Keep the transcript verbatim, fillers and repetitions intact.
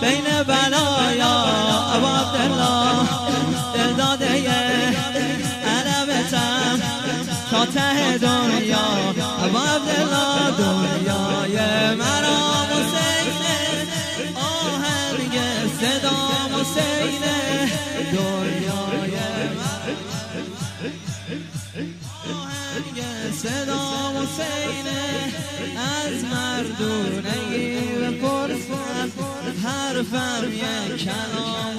بین بلایا ابو عبدالله دل داده علمتم تا ته دنیا ابو عبدالله دنیای مرام حسینه آهنگ صدام حسینه دنیای آهنگ صدام حسینه از مردونگی بپرسم حرفم یک کلام